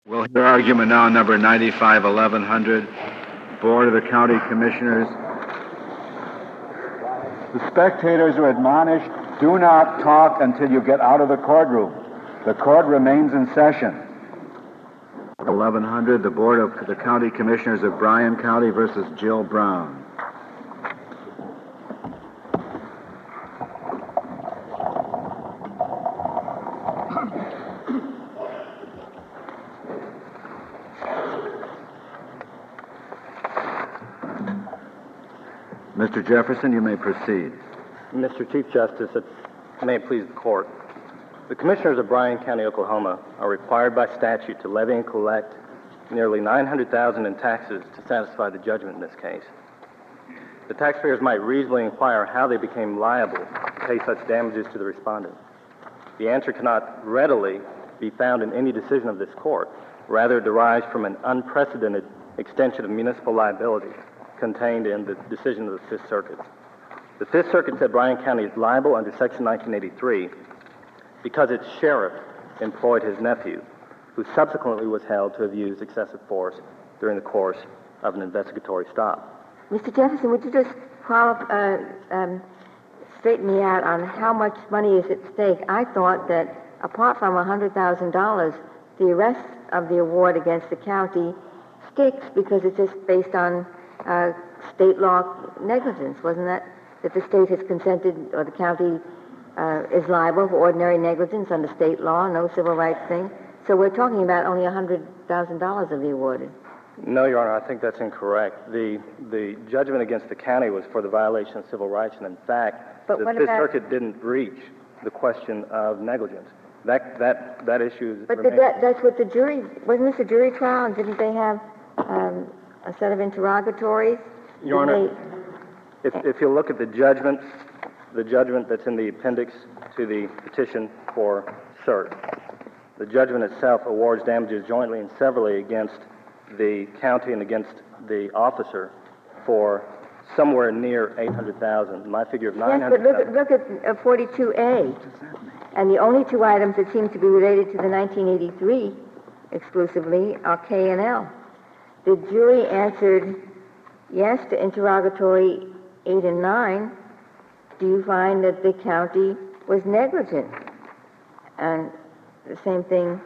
We'll hear argument now, number 95-1100, Board of the County Commissioners. The spectators are admonished, do not talk until you get out of the courtroom. The court remains in session. 1100, the Board of the County Commissioners of Bryan County versus Jill Brown. Mr. Jefferson, you may proceed. Mr. Chief Justice, may it please the court. The commissioners of Bryan County, Oklahoma, are required by statute to levy and collect nearly $900,000 in taxes to satisfy the judgment in this case. The taxpayers might reasonably inquire how they became liable to pay such damages to the respondent. The answer cannot readily be found in any decision of this court. Rather, it derives from an unprecedented extension of municipal liability contained in the decision of the Fifth Circuit. The Fifth Circuit said Bryan County is liable under Section 1983 because its sheriff employed his nephew, who subsequently was held to have used excessive force during the course of an investigatory stop. Mr. Jefferson, would you just straighten me out on how much money is at stake? I thought that apart from $100,000, the rest of the award against the county sticks because it's just based on state law negligence. Wasn't that the state has consented, or the county is liable for ordinary negligence under state law, no civil rights thing? So we're talking about only $100,000 of the awarded. No, Your Honor, I think that's incorrect. The judgment against the county was for the violation of civil rights, and in fact, the Fifth Circuit didn't reach the question of negligence. That issue remains. That's what the jury, wasn't this a jury trial, and didn't they have a set of interrogatories? Your Honor, if you look at the judgment that's in the appendix to the petition for cert, the judgment itself awards damages jointly and severally against the county and against the officer for somewhere near $800,000. My figure of $900,000. Yes, but look at 42A. And the only two items that seem to be related to the 1983 exclusively are K and L. The jury answered yes to interrogatory 8 and 9. Do you find that the county was negligent? And the same thing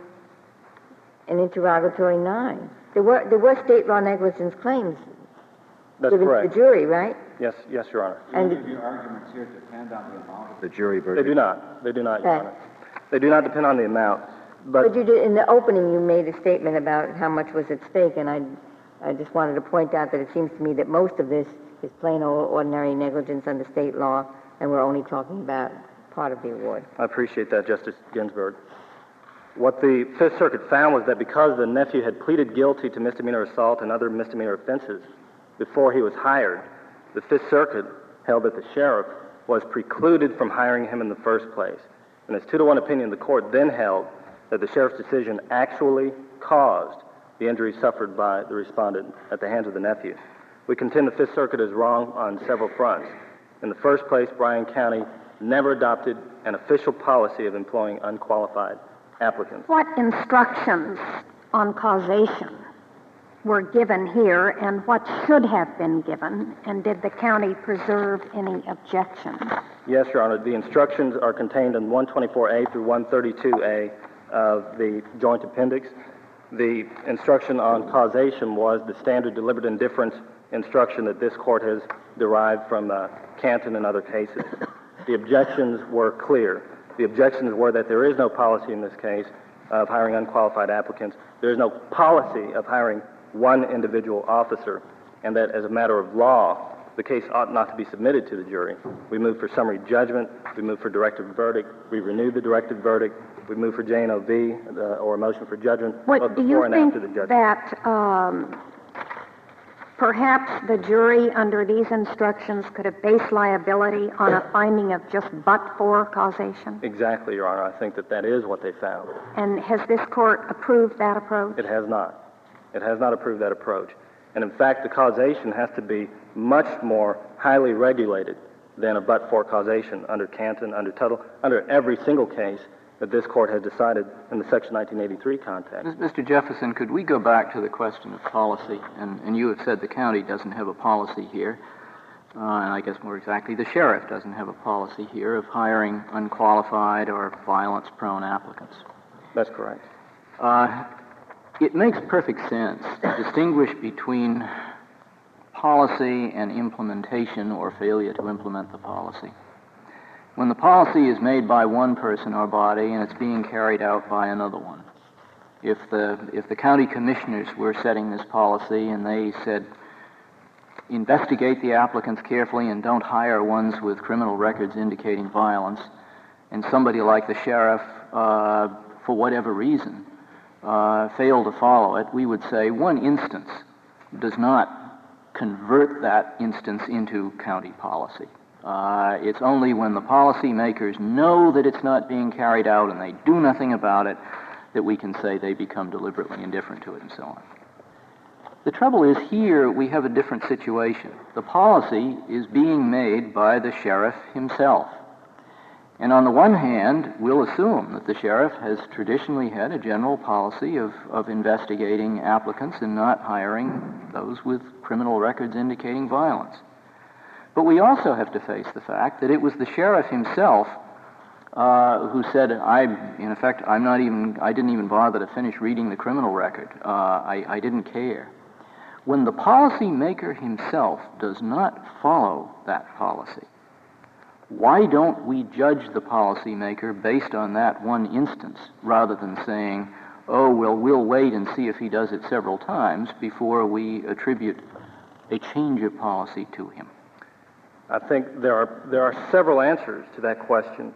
in interrogatory 9. There were state law negligence claims given to the jury, right? Yes, Your Honor. And your arguments here depend on the amount of the jury verdict? They do not, Your Honor. They do not depend on the amount. But you did, in the opening, you made a statement about how much was at stake, and I just wanted to point out that it seems to me that most of this is plain old ordinary negligence under state law, and we're only talking about part of the award. I appreciate that, Justice Ginsburg. What the Fifth Circuit found was that because the nephew had pleaded guilty to misdemeanor assault and other misdemeanor offenses before he was hired, the Fifth Circuit held that the sheriff was precluded from hiring him in the first place. In its 2-to-1 opinion, the court then held that the sheriff's decision actually caused the injury suffered by the respondent at the hands of the nephew. We contend the Fifth Circuit is wrong on several fronts. In the first place, Bryan County never adopted an official policy of employing unqualified applicants. What instructions on causation were given here, and what should have been given, and did the county preserve any objections? Yes, Your Honor. The instructions are contained in 124A through 132A of the joint appendix. The instruction on causation was the standard deliberate indifference instruction that this court has derived from Canton and other cases. The objections were clear. The objections were that there is no policy in this case of hiring unqualified applicants. There is no policy of hiring one individual officer, and that as a matter of law, the case ought not to be submitted to the jury. We moved for summary judgment. We moved for directed verdict. We renewed the directed verdict. We moved for J&OV, or a motion for judgment, both before and after the judgment. Do you think that perhaps the jury, under these instructions, could have based liability on a finding of just but-for causation? Exactly, Your Honor. I think that is what they found. And has this court approved that approach? It has not. It has not approved that approach. And in fact, the causation has to be much more highly regulated than a but-for causation under Canton, under Tuttle, under every single case that this court has decided in the Section 1983 context. Mr. Jefferson, could we go back to the question of policy? And you have said the county doesn't have a policy here, and I guess more exactly, the sheriff doesn't have a policy here of hiring unqualified or violence-prone applicants. That's correct. It makes perfect sense to distinguish between policy and implementation or failure to implement the policy. When the policy is made by one person or body and it's being carried out by another one, if the county commissioners were setting this policy and they said, investigate the applicants carefully and don't hire ones with criminal records indicating violence, and somebody like the sheriff, for whatever reason, failed to follow it, we would say one instance does not convert that instance into county policy. It's only when the policymakers know that it's not being carried out and they do nothing about it that we can say they become deliberately indifferent to it and so on. The trouble is here we have a different situation. The policy is being made by the sheriff himself. And on the one hand, we'll assume that the sheriff has traditionally had a general policy of investigating applicants and not hiring those with criminal records indicating violence. But we also have to face the fact that it was the sheriff himself who said, I didn't even bother to finish reading the criminal record. I didn't care. When the policymaker himself does not follow that policy, why don't we judge the policymaker based on that one instance rather than saying, oh, well, we'll wait and see if he does it several times before we attribute a change of policy to him? I think there are several answers to that question.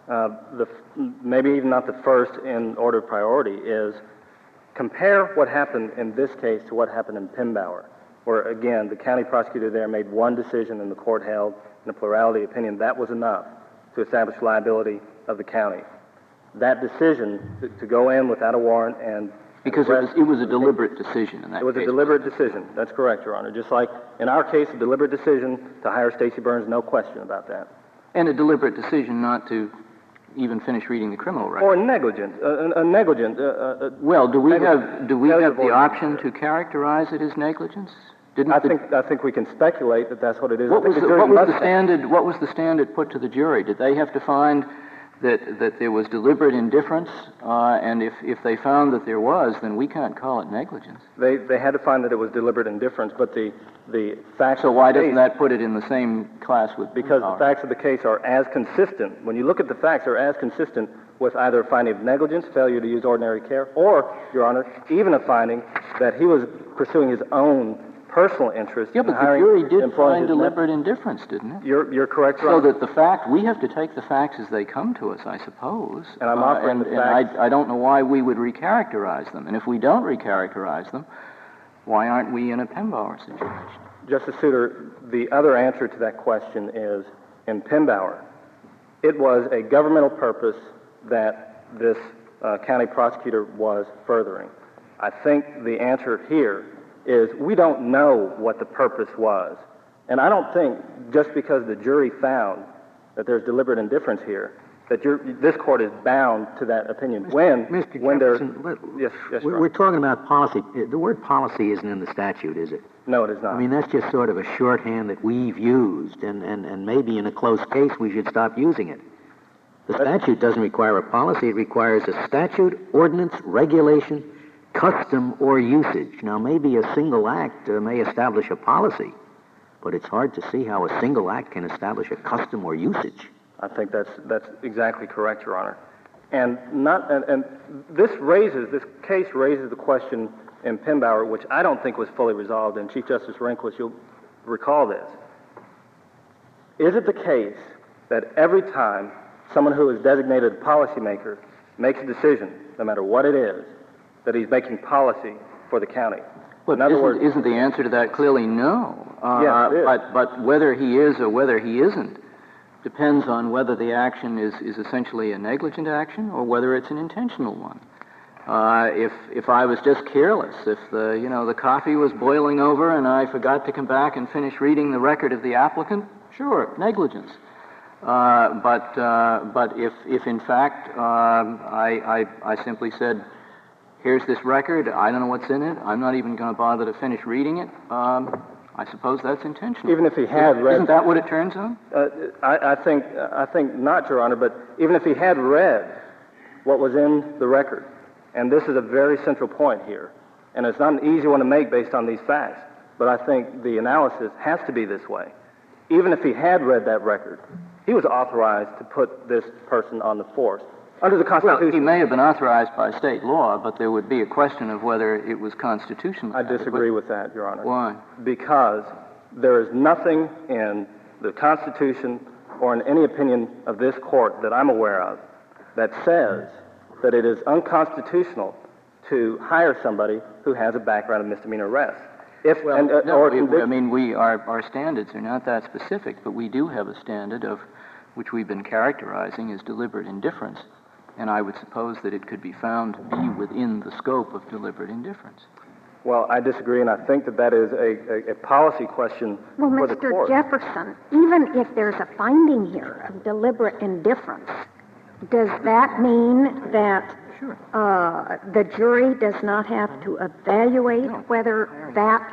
Maybe even not the first in order of priority is compare what happened in this case to what happened in Pembauer, where, again, the county prosecutor there made one decision and the court held in a plurality opinion that was enough to establish liability of the county. That decision to go in without a warrant and... Because it was a deliberate decision in that case. It was a deliberate decision. That's correct, Your Honor. Just like in our case, a deliberate decision to hire Stacey Burns, no question about that. And a deliberate decision not to even finish reading the criminal record. Or negligent. Well, do we have the option to characterize it as negligence? I think we can speculate that that's what it is. What was the standard put to the jury? Did they have to find that there was deliberate indifference, and if they found that there was, then we can't call it negligence. They had to find that it was deliberate indifference, but the facts... So why doesn't that put it in the same class with... Because the facts of the case are as consistent. When you look at the facts, they're as consistent with either a finding of negligence, failure to use ordinary care, or, Your Honor, even a finding that he was pursuing his own personal interest. Yeah, but the jury did find deliberate indifference, didn't it? You're correct, Your Honor. So that we have to take the facts as they come to us, I suppose. And I'm offering the facts. I don't know why we would recharacterize them. And if we don't recharacterize them, why aren't we in a Pembauer situation? Justice Souter, the other answer to that question is, in Pembauer, it was a governmental purpose that this county prosecutor was furthering. I think the answer here is we don't know what the purpose was. And I don't think just because the jury found that there's deliberate indifference here, that this court is bound to that opinion. Mr. Jefferson, we're talking about policy. The word policy isn't in the statute, is it? No, it is not. I mean, that's just sort of a shorthand that we've used, and maybe in a close case we should stop using it. The statute doesn't require a policy. It requires a statute, ordinance, regulation, custom, or usage. Now, maybe a single act may establish a policy, but it's hard to see how a single act can establish a custom or usage. I think that's exactly correct, Your Honor. And this case raises the question in Pembauer, which I don't think was fully resolved, and Chief Justice Rehnquist, you'll recall this. Is it the case that every time someone who is designated a policymaker makes a decision, no matter what it is, that he's making policy for the county? But isn't the answer to that clearly no? Yes, it is. But whether he is or whether he isn't depends on whether the action is essentially a negligent action or whether it's an intentional one. If I was just careless, if the coffee was boiling over and I forgot to come back and finish reading the record of the applicant, sure, negligence. But if in fact I simply said, here's this record, I don't know what's in it, I'm not even going to bother to finish reading it, I suppose that's intentional. Even if he had read... Isn't that what it turns on? I think not, Your Honor, but even if he had read what was in the record, and this is a very central point here, and it's not an easy one to make based on these facts, but I think the analysis has to be this way. Even if he had read that record, he was authorized to put this person on the force under the Constitution. Well, he may have been authorized by state law, but there would be a question of whether it was constitutional. I disagree with that, Your Honor. Why? Because there is nothing in the Constitution or in any opinion of this court that I'm aware of that says that it is unconstitutional to hire somebody who has a background of misdemeanor arrest. Our standards are not that specific, but we do have a standard of which we've been characterizing as deliberate indifference, and I would suppose that it could be found to be within the scope of deliberate indifference. Well, I disagree, and I think that is a policy question for the court. Mr. Jefferson, even if there's a finding here of deliberate indifference, does that mean that the jury does not have to evaluate whether that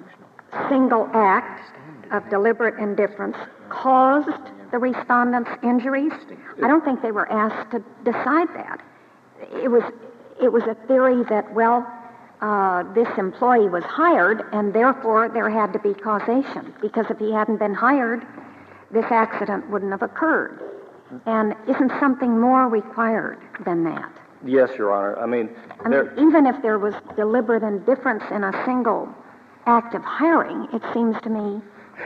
single act of deliberate indifference caused the respondent's injuries? I don't think they were asked to decide that. It was a theory that, this employee was hired, and therefore there had to be causation, because if he hadn't been hired, this accident wouldn't have occurred. And isn't something more required than that? Yes, Your Honor. I mean, even if there was deliberate indifference in a single act of hiring, it seems to me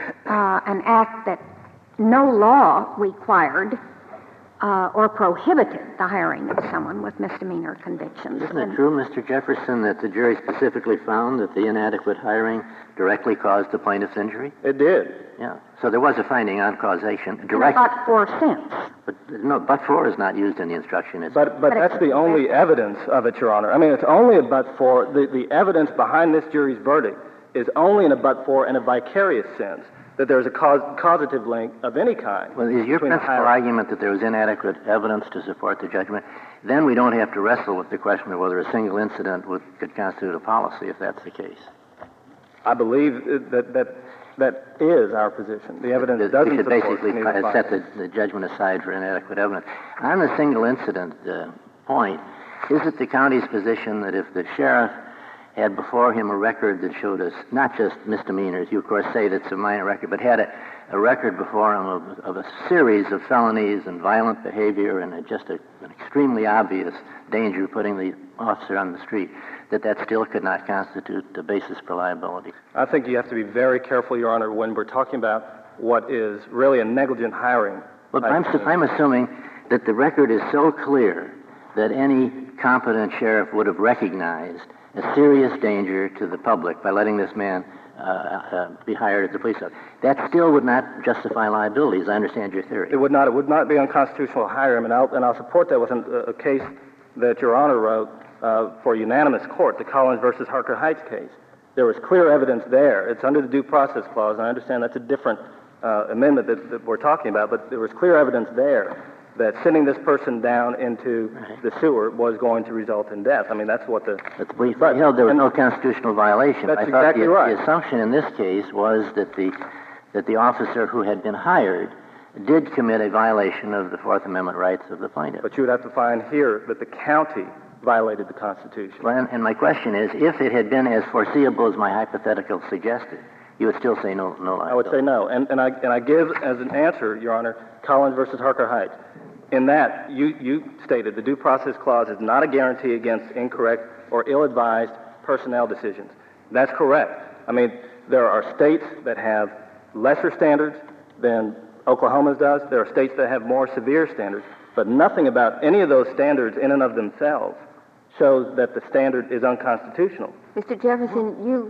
an act that no law required or prohibited the hiring of someone with misdemeanor convictions. Isn't it true, Mr. Jefferson, that the jury specifically found that the inadequate hiring directly caused the plaintiff's injury? It did. Yeah. So there was a finding on causation. But-for sense. But-for is not used in the instruction. But that's the only evidence of it, Your Honor. I mean, it's only a but-for. The evidence behind this jury's verdict is only in a but-for and a vicarious sense, that there's a causative link of any kind. Well, is your principal argument that there was inadequate evidence to support the judgment? Then we don't have to wrestle with the question of whether a single incident could constitute a policy, if that's the case. I believe that is our position. The evidence doesn't support we should basically set the judgment aside for inadequate evidence. On the single incident point, is it the county's position that if the sheriff had before him a record that showed us not just misdemeanors, you of course say that's a minor record, but had a record before him of a series of felonies and violent behavior and just an extremely obvious danger of putting the officer on the street, that still could not constitute the basis for liability? I think you have to be very careful, Your Honor, when we're talking about what is really a negligent hiring. Well, I'm assuming that the record is so clear that any competent sheriff would have recognized a serious danger to the public by letting this man be hired at the police office. That still would not justify liability, as I understand your theory. It would not. It would not be unconstitutional to hire him, and I'll support that with a case that Your Honor wrote for unanimous court, the Collins versus Harker Heights case. There was clear evidence there. It's under the Due Process Clause, and I understand that's a different amendment that we're talking about, but there was clear evidence there that sending this person down into the sewer was going to result in death. I mean, that's what the... But held there was no constitutional violation. That's exactly right. The assumption in this case was that the officer who had been hired did commit a violation of the Fourth Amendment rights of the plaintiff. But you would have to find here that the county violated the Constitution. Well, and my question is, if it had been as foreseeable as my hypothetical suggested, you would still say no liability? I would say no. And I give as an answer, Your Honor, Collins versus Harker Heights. In that, you stated the Due Process Clause is not a guarantee against incorrect or ill-advised personnel decisions. That's correct. I mean, there are states that have lesser standards than Oklahoma's does. There are states that have more severe standards. But nothing about any of those standards in and of themselves shows that the standard is unconstitutional. Mr. Jefferson, you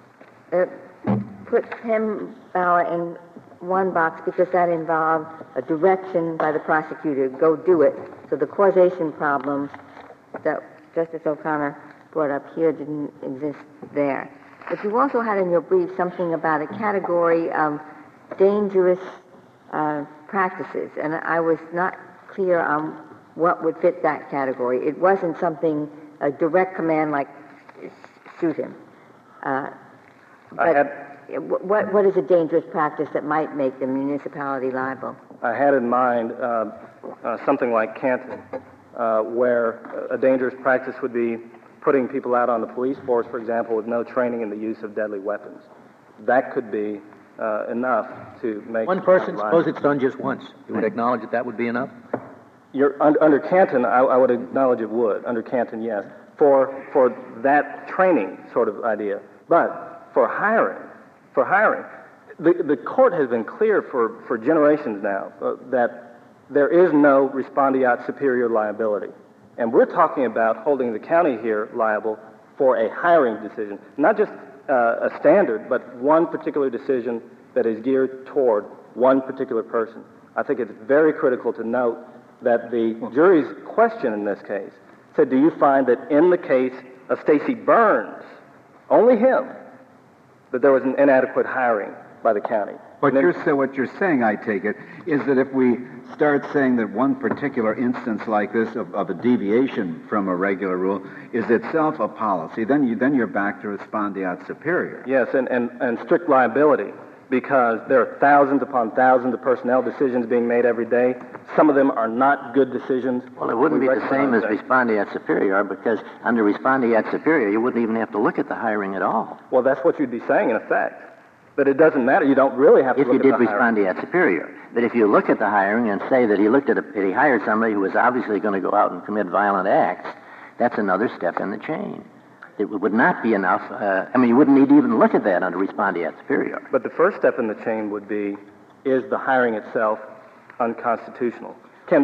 put Penn Bauer in one box because that involved a direction by the prosecutor, go do it. So the causation problem that Justice O'Connor brought up here didn't exist there. But you also had in your brief something about a category of dangerous practices, and I was not clear on what would fit that category. It wasn't something, a direct command like shoot him. What is a dangerous practice that might make the municipality liable? I had in mind something like Canton, where a dangerous practice would be putting people out on the police force, for example, with no training in the use of deadly weapons. That could be enough to make One person, suppose it's done just once. You would acknowledge that that would be enough? Under Canton, I would acknowledge it would. Under Canton, yes, for that training sort of idea. But for hiring, the court has been clear for generations now that there is no respondeat superior liability. And we're talking about holding the county here liable for a hiring decision, not just a standard, but one particular decision that is geared toward one particular person. I think it's very critical to note that the jury's question in this case said, do you find that in the case of Stacey Burns, only him, that there was an inadequate hiring by the county? But what you're saying, I take it, is that if we start saying that one particular instance like this of a deviation from a regular rule is itself a policy, then you're back to respondeat superior. Yes, and strict liability, because there are thousands upon thousands of personnel decisions being made every day. Some of them are not good decisions. Well, it wouldn't be the same as respondeat superior, because under respondeat superior, you wouldn't even have to look at the hiring at all. Well, that's what you'd be saying, in effect. But it doesn't matter. You don't really have to look at the hiring. If you did respondeat superior. But if you look at the hiring and say that he hired somebody who was obviously going to go out and commit violent acts, that's another step in the chain. It would not be enough. You wouldn't need to even look at that under respondeat superior. But the first step in the chain would be, is the hiring itself unconstitutional? Did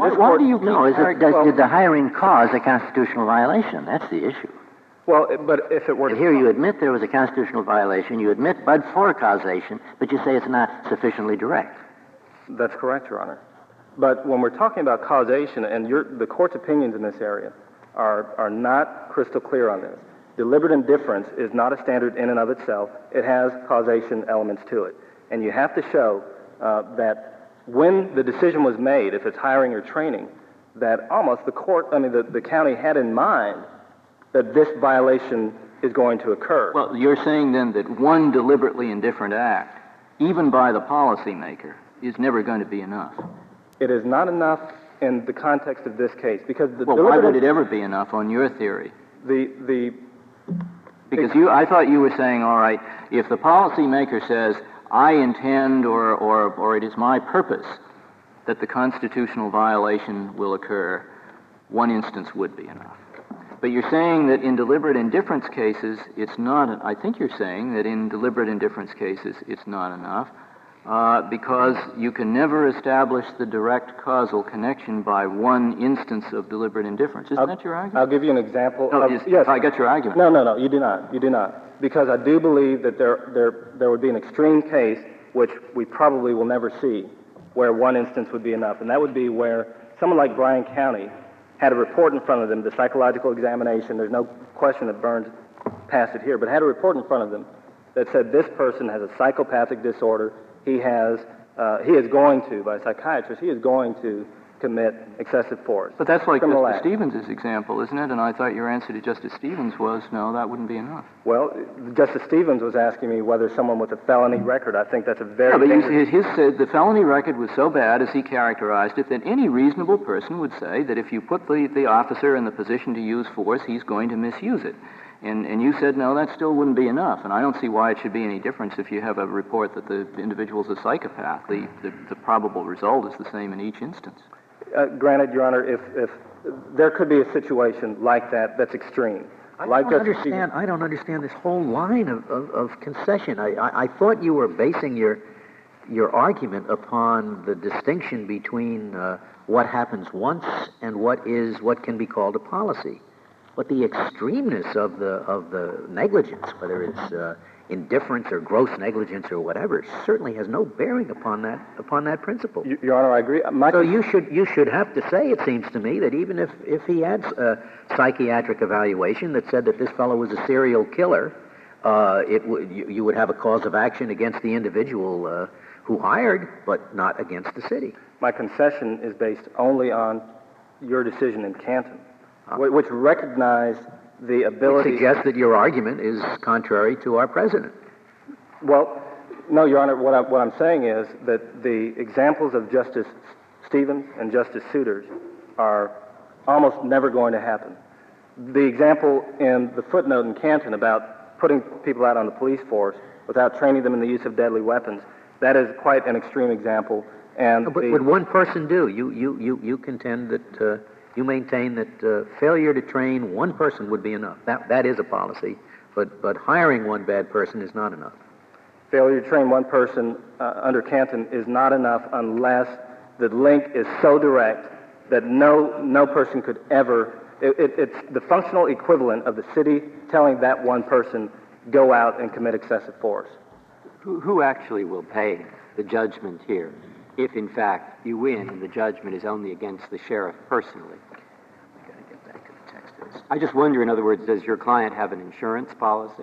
the hiring cause a constitutional violation? That's the issue. Well, but if it were... But here you admit there was a constitutional violation, you admit but-for causation, but you say it's not sufficiently direct. That's correct, Your Honor. But when we're talking about causation, and the court's opinions in this area are not crystal clear on this. Deliberate indifference is not a standard in and of itself. It has causation elements to it. And you have to show that when the decision was made, if it's hiring or training, that almost the county had in mind that this violation is going to occur. Well, you're saying then that one deliberately indifferent act, even by the policymaker, is never going to be enough. It is not enough in the context of this case, because why would it ever be enough on your theory? I thought you were saying, all right, if the policymaker says, I intend or it is my purpose that the constitutional violation will occur, one instance would be enough. But you're saying that in deliberate indifference cases, it's not, I think you're saying that in deliberate indifference cases, it's not enough, because you can never establish the direct causal connection by one instance of deliberate indifference. Isn't that your argument? I'll give you an example. Yes, I got your argument. No, you do not. You do not. Because I do believe that there would be an extreme case, which we probably will never see, where one instance would be enough. And that would be where someone like Bryan County had a report in front of them, the psychological examination. There's no question that Burns passed it here, but had a report in front of them that said this person has a psychopathic disorder. He is going to, by a psychiatrist, he is going to commit excessive force. But that's like Justice Stevens' example, isn't it? And I thought your answer to Justice Stevens was, no, that wouldn't be enough. Well, Justice Stevens was asking me whether someone with a felony record, I think that's a very dangerous... The felony record was so bad, as he characterized it, that any reasonable person would say that if you put the officer in the position to use force, he's going to misuse it. And you said, no, that still wouldn't be enough. And I don't see why it should be any difference if you have a report that the individual's a psychopath. The probable result is the same in each instance. Granted, Your Honor, if there could be a situation like that that's extreme. I don't understand this whole line of concession. I thought you were basing your argument upon the distinction between what happens once and what can be called a policy. But the extremeness of the negligence, whether it's indifference or gross negligence or whatever, certainly has no bearing upon that principle. Your Honor, I agree. So you should have to say, it seems to me, that even if he had a psychiatric evaluation that said that this fellow was a serial killer, you would have a cause of action against the individual who hired, but not against the city. My concession is based only on your decision in Canton, which recognized the It ability... suggests that your argument is contrary to our president. Well, no, Your Honor, what I'm saying is that the examples of Justice Stevens and Justice Souters are almost never going to happen. The example in the footnote in Canton about putting people out on the police force without training them in the use of deadly weapons, that is quite an extreme example. And But what one person do? You contend that you maintain that failure to train one person would be enough. That is a policy, but hiring one bad person is not enough. Failure to train one person under Canton is not enough unless the link is so direct that no person could ever... It's the functional equivalent of the city telling that one person, go out and commit excessive force. Who actually will pay the judgment here if, in fact, you win and the judgment is only against the sheriff personally? We've got to get back to the text of this. I just wonder, in other words, does your client have an insurance policy?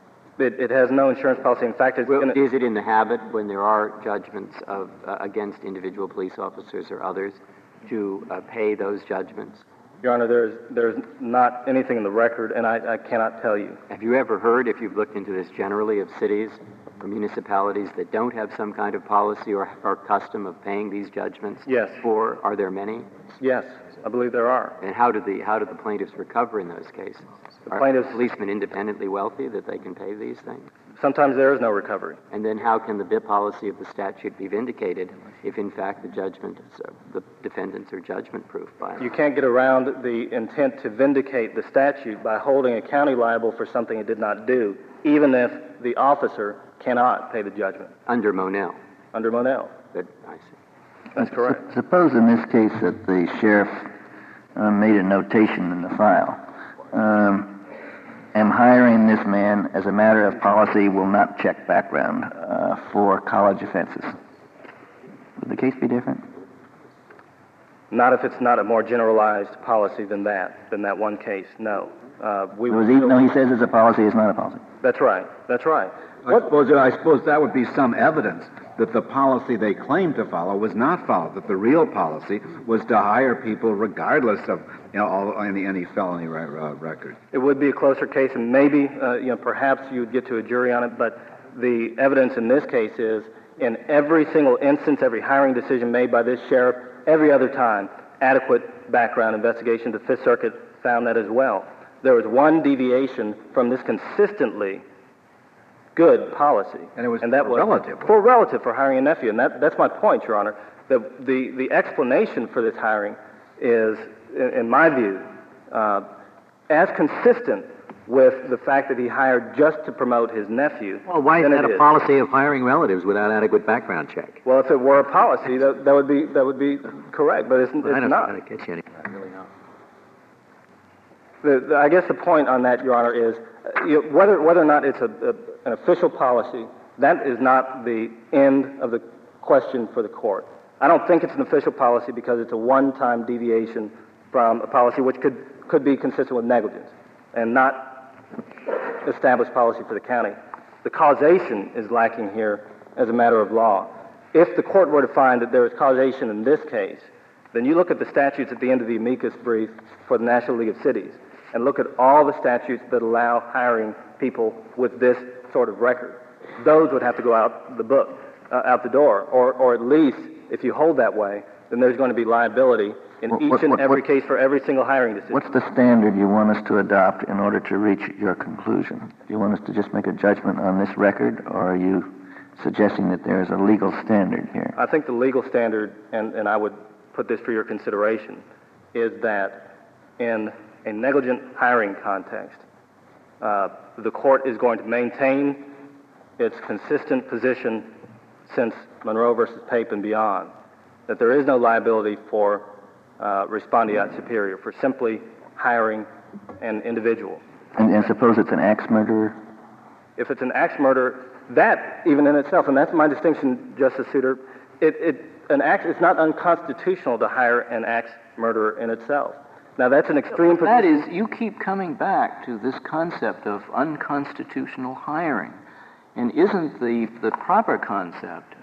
It has no insurance policy. In fact, Is it in the habit, when there are judgments of against individual police officers or others, to pay those judgments? Your Honor, there's not anything in the record, and I cannot tell you. Have you ever heard, if you've looked into this generally, of cities or municipalities that don't have some kind of policy or custom of paying these judgments? Yes. Are there many? Yes, I believe there are. And how do the plaintiffs recover in those cases? Are policemen independently wealthy that they can pay these things? Sometimes there is no recovery. And then how can the policy of the statute be vindicated if, in fact, the defendants are judgment-proof by it? You can't get around the intent to vindicate the statute by holding a county liable for something it did not do, even if the officer cannot pay the judgment. Under Monell. Under Monell. Good, I see. That's correct. Suppose in this case that the sheriff made a notation in the file. Am hiring this man as a matter of policy, will not check background for college offenses. Would the case be different? Not if it's not a more generalized policy than that one case, no. He says it's a policy, it's not a policy. That's right. I suppose that would be some evidence that the policy they claimed to follow was not followed, that the real policy was to hire people regardless of any felony record. It would be a closer case, and maybe, perhaps you would get to a jury on it, but the evidence in this case is, in every single instance, every hiring decision made by this sheriff, every other time, adequate background investigation. The Fifth Circuit found that as well. There was one deviation from this consistently good policy. And it was relative. For hiring a nephew. And that's my point, Your Honor. The explanation for this hiring is, in my view, as consistent with the fact that he hired just to promote his nephew. Well, why is that a policy of hiring relatives without adequate background check? Well, if it were a policy, that would be correct, but it's not. I don't know how to get you any. I really don't. I guess the point on that, Your Honor, is whether or not it's an official policy, that is not the end of the question for the court. I don't think it's an official policy because it's a one-time deviation from a policy which could be consistent with negligence and not established policy for the county. The causation is lacking here as a matter of law. If the court were to find that there is causation in this case, then you look at the statutes at the end of the amicus brief for the National League of Cities and look at all the statutes that allow hiring people with this sort of record. Those would have to go out the door, or at least, if you hold that way, then there's going to be liability in each and every case for every single hiring decision. What's the standard you want us to adopt in order to reach your conclusion? Do you want us to just make a judgment on this record, or are you suggesting that there is a legal standard here? I think the legal standard, and I would put this for your consideration, is that in a negligent hiring context, the court is going to maintain its consistent position since Monroe versus Pape and beyond, that there is no liability for respondeat superior, for simply hiring an individual. And suppose it's an axe murderer? If it's an axe murder, that even in itself, and that's my distinction, Justice Souter, it's not unconstitutional to hire an axe murderer in itself. Now that's an extreme position. That is, you keep coming back to this concept of unconstitutional hiring. And isn't the proper concept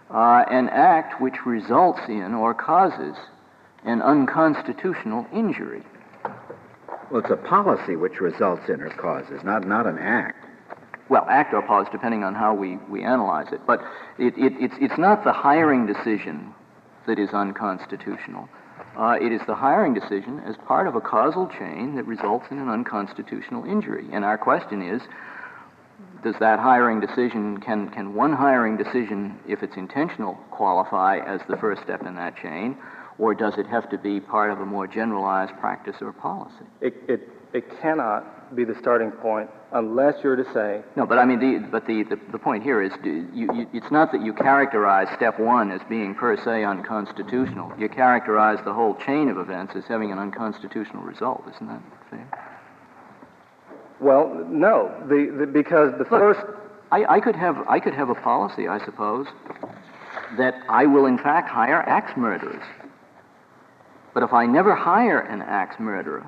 an act which results in or causes an unconstitutional injury. Well, it's a policy which results in or causes, not an act. Well, act or pause, depending on how we analyze it. But it's not the hiring decision that is unconstitutional. It is the hiring decision as part of a causal chain that results in an unconstitutional injury. And our question is, does that hiring decision, can one hiring decision, if it's intentional, qualify as the first step in that chain, or does it have to be part of a more generalized practice or policy? It cannot be the starting point unless you're to say... No, but I mean, the point here is, it's not that you characterize step one as being per se unconstitutional. You characterize the whole chain of events as having an unconstitutional result. Isn't that fair? Well, no, because the first... I could have a policy, I suppose, that I will in fact hire axe murderers. But if I never hire an axe murderer,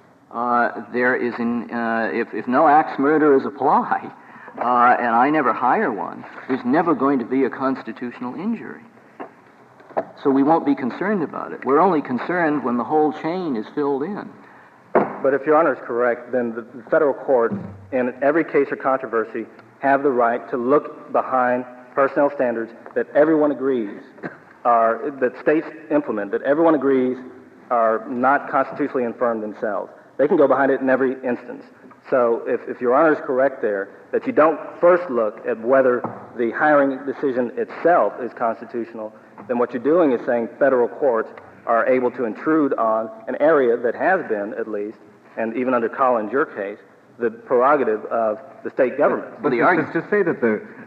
if no axe murderers apply, and I never hire one, there's never going to be a constitutional injury. So we won't be concerned about it. We're only concerned when the whole chain is filled in. But if Your Honor is correct, then the federal courts, in every case or controversy, have the right to look behind personnel standards that everyone agrees that states implement, that everyone agrees are not constitutionally infirm themselves. They can go behind it in every instance. So if Your Honor is correct there, that you don't first look at whether the hiring decision itself is constitutional, then what you're doing is saying federal courts are able to intrude on an area that has been, at least, and even under Collins, your case, the prerogative of the state government. But to say that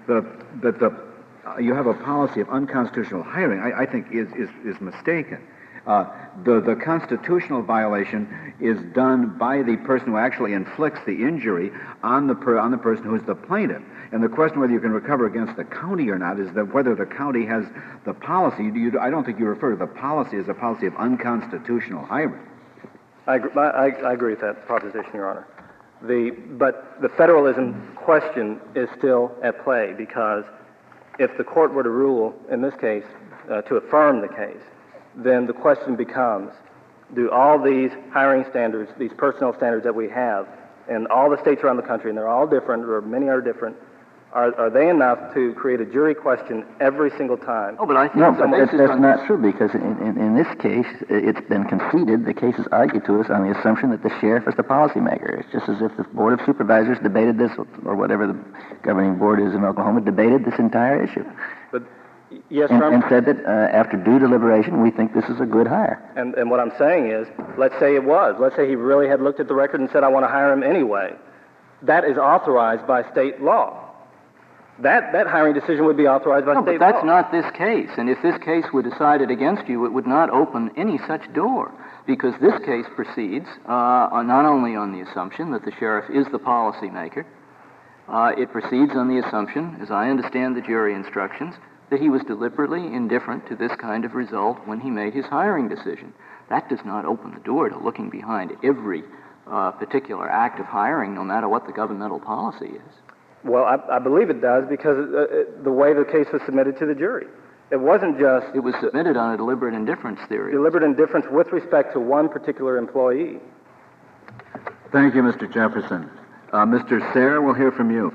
you have a policy of unconstitutional hiring, I think is mistaken. The constitutional violation is done by the person who actually inflicts the injury on the person who is the plaintiff. And the question whether you can recover against the county or not is that whether the county has the policy. I don't think you refer to the policy as a policy of unconstitutional hiring. I agree with that proposition, Your Honor. But the federalism question is still at play, because if the court were to rule, in this case, to affirm the case, then the question becomes, do all these hiring standards, these personnel standards that we have in all the states around the country, and they're all different, or many are different, are they enough to create a jury question every single time? Oh, but I think that's not true, because in this case, it's been conceded, the case is argued to us on the assumption that the sheriff is the policymaker. It's just as if the Board of Supervisors debated this, or whatever the governing board is in Oklahoma, debated this entire issue. But yes, and said that after due deliberation, we think this is a good hire. And what I'm saying is, let's say it was. Let's say he really had looked at the record and said, I want to hire him anyway. That is authorized by state law. That hiring decision would be authorized by state law. But that's not this case. And if this case were decided against you, it would not open any such door, because this case proceeds not only on the assumption that the sheriff is the policymaker, it proceeds on the assumption, as I understand the jury instructions, that he was deliberately indifferent to this kind of result when he made his hiring decision. That does not open the door to looking behind every particular act of hiring, no matter what the governmental policy is. Well, I believe it does, because the way the case was submitted to the jury. It wasn't just... It was submitted on a deliberate indifference theory. Deliberate indifference with respect to one particular employee. Thank you, Mr. Jefferson. Mr. Sayre, we'll hear from you.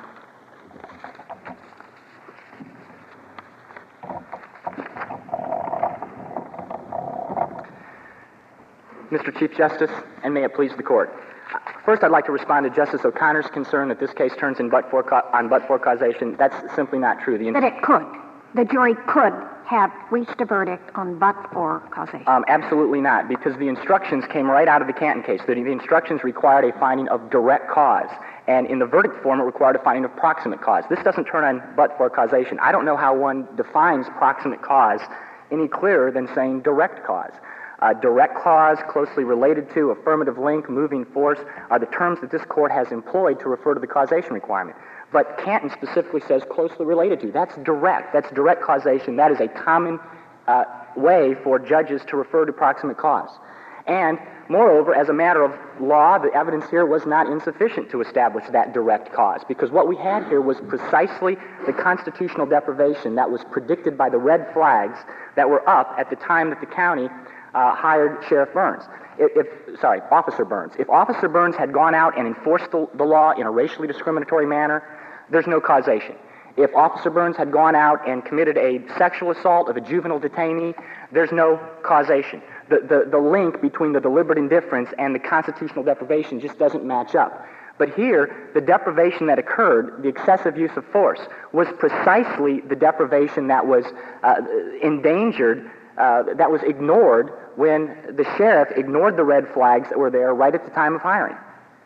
Mr. Chief Justice, and may it please the Court. First, I'd like to respond to Justice O'Connor's concern that this case turns on but-for causation. That's simply not true. That it could. The jury could have reached a verdict on but-for causation. Absolutely not, because the instructions came right out of the Canton case. The instructions required a finding of direct cause, and in the verdict form, it required a finding of proximate cause. This doesn't turn on but-for causation. I don't know how one defines proximate cause any clearer than saying direct cause. Direct cause, closely related to, affirmative link, moving force are the terms that this court has employed to refer to the causation requirement. But Canton specifically says closely related to. That's direct. That's direct causation. That is a common way for judges to refer to proximate cause. And moreover, as a matter of law, the evidence here was not insufficient to establish that direct cause, because what we had here was precisely the constitutional deprivation that was predicted by the red flags that were up at the time that the county hired Sheriff Burns. Officer Burns. If Officer Burns had gone out and enforced the law in a racially discriminatory manner, there's no causation. If Officer Burns had gone out and committed a sexual assault of a juvenile detainee, there's no causation. The link between the deliberate indifference and the constitutional deprivation just doesn't match up. But here, the deprivation that occurred, the excessive use of force, was precisely the deprivation that was endangered, that was ignored when the sheriff ignored the red flags that were there right at the time of hiring.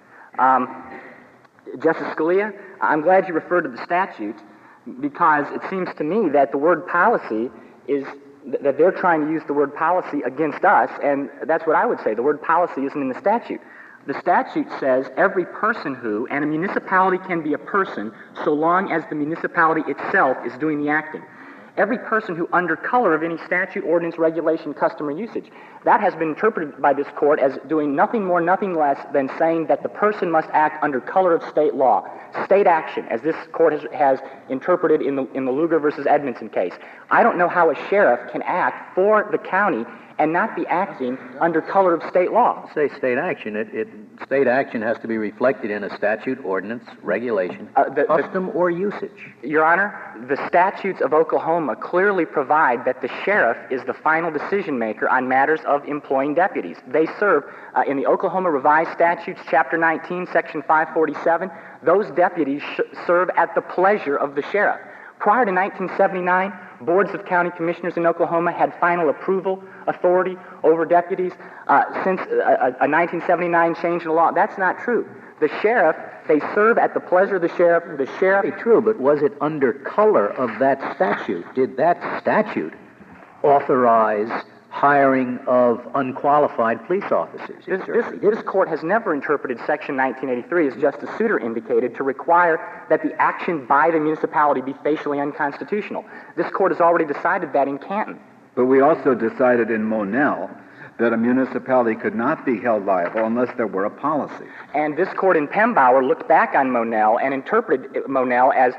Justice Scalia, I'm glad you referred to the statute, because it seems to me that the word policy is, that they're trying to use the word policy against us, and that's what I would say. The word policy isn't in the statute. The statute says every person who, and a municipality can be a person so long as the municipality itself is doing the acting. Every person who, under color of any statute, ordinance, regulation, custom, or usage. That has been interpreted by this court as doing nothing more, nothing less than saying that the person must act under color of state law. State action, as this court has interpreted in the Lugar versus Edmondson case. I don't know how a sheriff can act for the county and not be acting under color of state law. Say state action. State action has to be reflected in a statute, ordinance, regulation, custom, or usage. Your Honor, the statutes of Oklahoma clearly provide that the sheriff is the final decision maker on matters of employing deputies. They serve, in the Oklahoma Revised Statutes, Chapter 19, Section 547, those deputies serve at the pleasure of the sheriff. Prior to 1979, boards of county commissioners in Oklahoma had final approval authority over deputies. Since a 1979 change in the law, that's not true. The sheriff, they serve at the pleasure of the sheriff. The sheriff... Very true, but was it under color of that statute? Did that statute authorize hiring of unqualified police officers? This court has never interpreted Section 1983, as Justice Souter indicated, to require that the action by the municipality be facially unconstitutional. This court has already decided that in Canton. But we also decided in Monell that a municipality could not be held liable unless there were a policy. And this court in Pembauer looked back on Monell and interpreted Monell as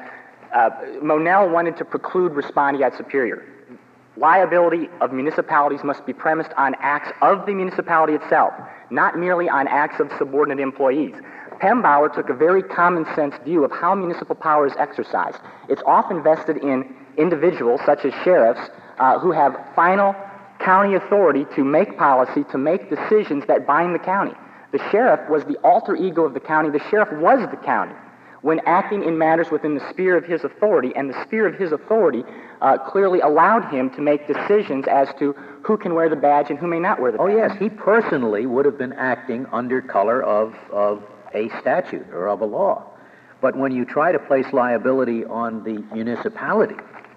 Monell wanted to preclude respondeat superior. Liability of municipalities must be premised on acts of the municipality itself, not merely on acts of subordinate employees. Pembauer took a very common sense view of how municipal power is exercised. It's often vested in individuals, such as sheriffs, who have final county authority to make policy, to make decisions that bind the county. The sheriff was the alter ego of the county. The sheriff was the county when acting in matters within the sphere of his authority, and the sphere of his authority clearly allowed him to make decisions as to who can wear the badge and who may not wear the badge. Oh, yes, he personally would have been acting under color of a statute or of a law. But when you try to place liability on the municipality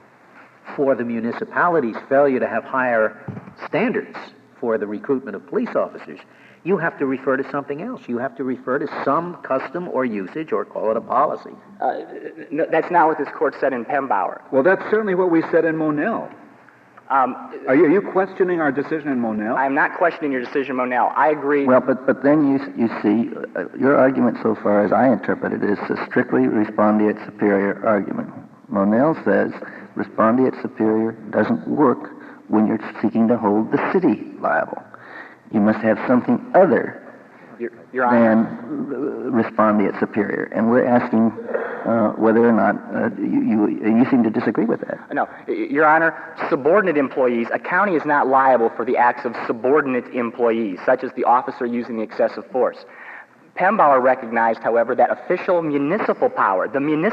for the municipality's failure to have higher standards for the recruitment of police officers, you have to refer to something else. You have to refer to some custom or usage, or call it a policy. No, that's not what this court said in Pembauer. Well, that's certainly what we said in Monell. Are you questioning our decision in Monell? I'm not questioning your decision in Monell. I agree. Well, but then you see, your argument so far as I interpret it is a strictly respondeat superior argument. Monell says respondeat superior doesn't work when you're seeking to hold the city liable. You must have something other than respondeat superior. And we're asking whether or not you seem to disagree with that. No, Your Honor, subordinate employees, a county is not liable for the acts of subordinate employees, such as the officer using the excessive force. Pembauer recognized, however, that official municipal power,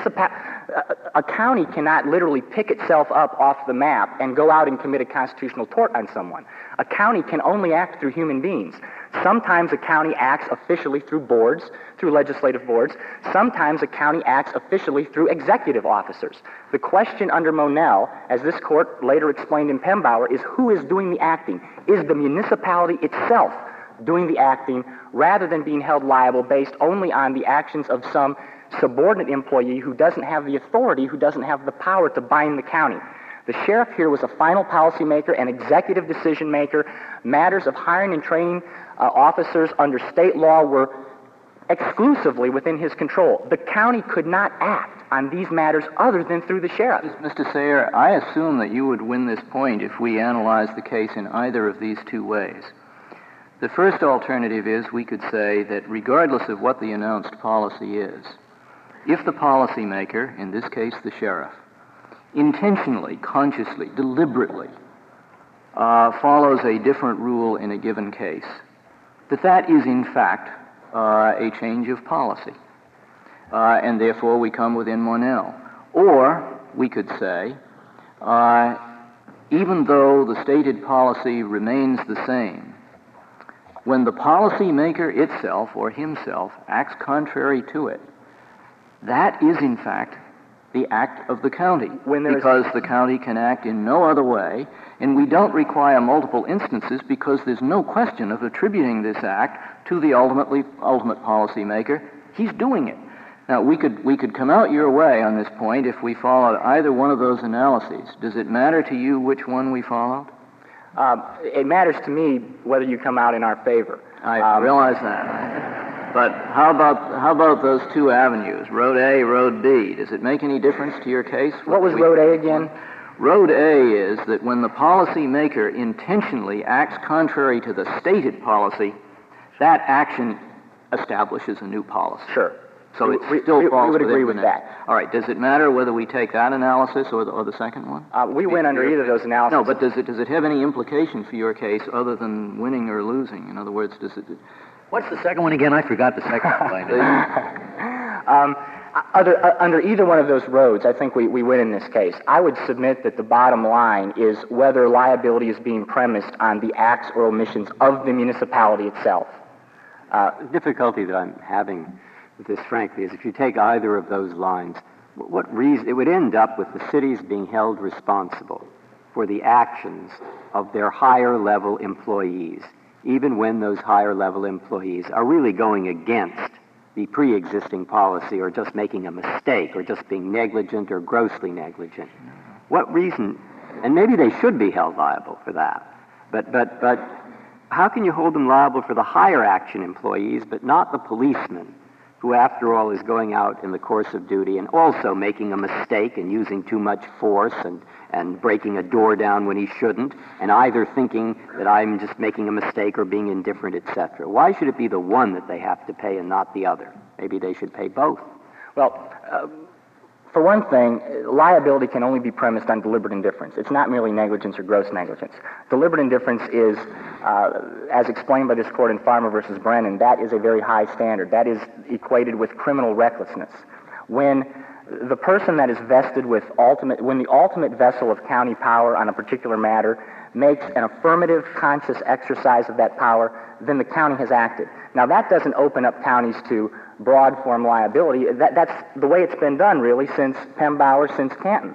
a county cannot literally pick itself up off the map and go out and commit a constitutional tort on someone. A county can only act through human beings. Sometimes a county acts officially through boards, through legislative boards. Sometimes a county acts officially through executive officers. The question under Monell, as this court later explained in Pembauer, is who is doing the acting? Is the municipality itself doing the acting, rather than being held liable based only on the actions of some subordinate employee who doesn't have the authority, who doesn't have the power to bind the county? The sheriff here was a final policymaker and executive decision maker. Matters of hiring and training officers under state law were exclusively within his control. The county could not act on these matters other than through the sheriff. Mr. Sayer, I assume that you would win this point if we analyze the case in either of these two ways. The first alternative is we could say that regardless of what the announced policy is, if the policymaker, in this case the sheriff, intentionally, consciously, deliberately follows a different rule in a given case, that is in fact a change of policy, and therefore we come within Monell. Or we could say, even though the stated policy remains the same, when the policymaker itself or himself acts contrary to it, that is in fact the act of the county, because the county can act in no other way, and we don't require multiple instances because there's no question of attributing this act to the ultimate policymaker. He's doing it. Now, we could come out your way on this point if we followed either one of those analyses. Does it matter to you which one we followed? It matters to me whether you come out in our favor. I realize that. But how about those two avenues, Road A, Road B? Does it make any difference to your case? What was Road A again? Road A is that when the policymaker intentionally acts contrary to the stated policy, that action establishes a new policy. Sure. So it still falls we would within agree with the that. All right. Does it matter whether we take that analysis or the second one? We win under either of those analyses. No, but does it have any implication for your case other than winning or losing? In other words, does it? What's the second one again? I forgot the second one. Under either one of those roads, I think we win in this case. I would submit that the bottom line is whether liability is being premised on the acts or omissions of the municipality itself. The difficulty that I'm having with this, frankly, is if you take either of those lines, what reason it would end up with the cities being held responsible for the actions of their higher level employees, even when those higher level employees are really going against the pre-existing policy or just making a mistake or just being negligent or grossly negligent. What reason, and maybe they should be held liable for that, but how can you hold them liable for the higher action employees but not the policeman who, after all, is going out in the course of duty and also making a mistake and using too much force and breaking a door down when he shouldn't, and either thinking that I'm just making a mistake or being indifferent, etc. Why should it be the one that they have to pay and not the other? Maybe they should pay both. Well, for one thing, liability can only be premised on deliberate indifference. It's not merely negligence or gross negligence. Deliberate indifference is, as explained by this court in Farmer versus Brennan, that is a very high standard. That is equated with criminal recklessness. When the person that is vested with when the ultimate vessel of county power on a particular matter makes an affirmative, conscious exercise of that power, then the county has acted. Now, that doesn't open up counties to broad form liability. That's the way it's been done, really, since Pembauer, since Canton.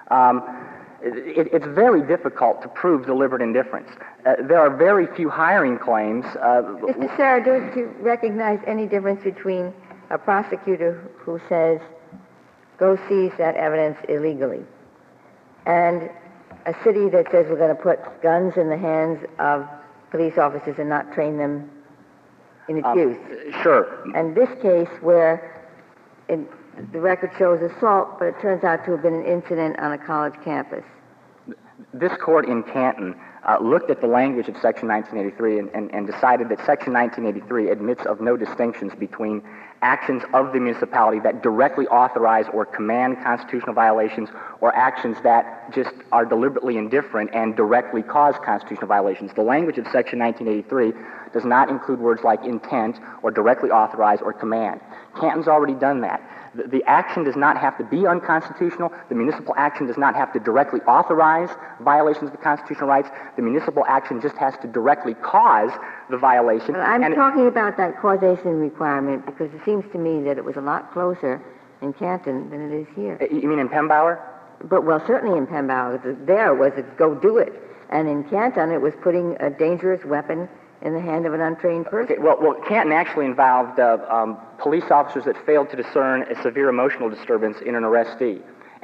It's very difficult to prove deliberate indifference. There are very few hiring claims. Mr. Sarah, do you recognize any difference between a prosecutor who says, go seize that evidence illegally, and a city that says we're going to put guns in the hands of police officers and not train them in its use? Sure. And this case where the record shows assault, but it turns out to have been an incident on a college campus. This court in Canton looked at the language of Section 1983 and decided that Section 1983 admits of no distinctions between actions of the municipality that directly authorize or command constitutional violations or actions that just are deliberately indifferent and directly cause constitutional violations. The language of Section 1983 does not include words like intent or directly authorize or command. Canton's already done that. The action does not have to be unconstitutional. The municipal action does not have to directly authorize violations of the constitutional rights. The municipal action just has to directly cause the violation. Well, I'm talking about that causation requirement because it seems to me that it was a lot closer in Canton than it is here. You mean in Pembauer? But, well, certainly in Pembauer. There was a go do it. And in Canton, it was putting a dangerous weapon in the hand of an untrained person. Okay, well, Canton actually involved police officers that failed to discern a severe emotional disturbance in an arrestee.